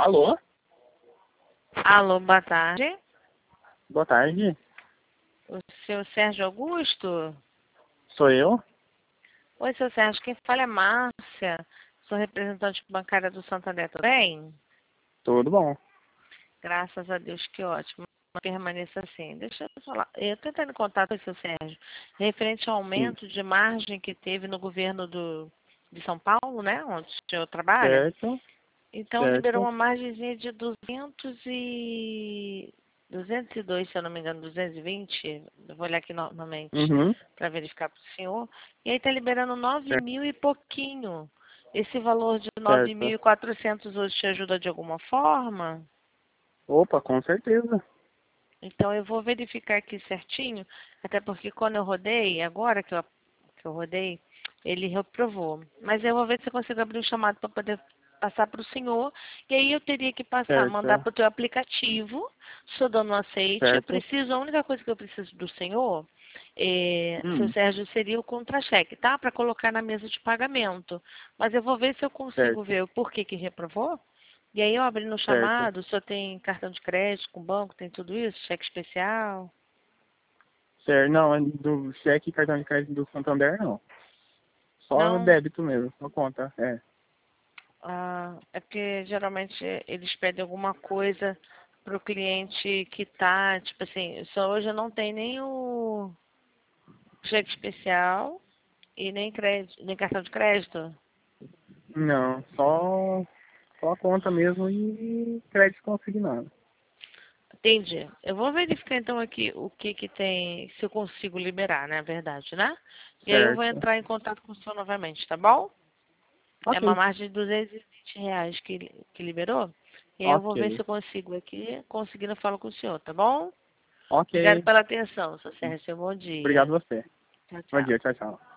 Alô? Alô, boa tarde. Boa tarde. O seu Sérgio Augusto? Sou eu? Oi, seu Sérgio. Quem fala é Márcia. Sou representante bancária do Santander. Tudo bem? Tudo bom. Graças a Deus, que ótimo. Permaneça assim. Deixa eu falar. Eu estou entrando em contato com o seu Sérgio. Referente ao Sim. aumento de margem que teve no governo de São Paulo, né? Onde o senhor trabalha. Certo, Então, liberou certo. uma margenzinha de 202, se eu não me engano, 220. Eu vou olhar aqui novamente Uhum. para verificar para o senhor. E aí está liberando 9 Certo, mil e pouquinho. Esse valor de certo. 9.400 hoje te ajuda de alguma forma? Opa, com certeza. Então, eu vou verificar aqui certinho, até porque quando eu rodei, agora que eu rodei, ele reprovou. Mas eu vou ver se eu consigo abrir um chamado para poder passar para o senhor. E aí eu teria que passar, mandar Certo, para o teu aplicativo, só dando um aceite. Eu certo. preciso, a única coisa que eu preciso do senhor, seu Hum, Sérgio, seria o contra-cheque, tá? Para colocar na mesa de pagamento. Mas eu vou ver se eu consigo certo, ver o porquê que reprovou. E aí eu abri no certo. chamado, o senhor tem cartão de crédito com banco, tem tudo isso? Cheque especial? Certo. Não, é do cheque e cartão de crédito do Santander, não. Só Não? débito mesmo, só conta. É. Ah, é porque geralmente eles pedem alguma coisa pro cliente que tá, tipo assim, só hoje eu não tenho nem o cheque especial e nem crédito, nem cartão de crédito. Não, só conta mesmo e crédito consignado. Entendi. Eu vou verificar então aqui o que que tem, se eu consigo liberar, na verdade, né? E aí eu vou Certo. entrar em contato com o senhor novamente, tá bom? É Ok, uma margem de R$ 220 que liberou. E aí eu vou ver se ok. eu consigo aqui. Conseguindo, eu falo com o senhor, tá bom? Ok. Obrigado pela atenção, seu Sérgio. Bom Obrigado dia. a você. Tchau, Bom tchau. dia, tchau, tchau.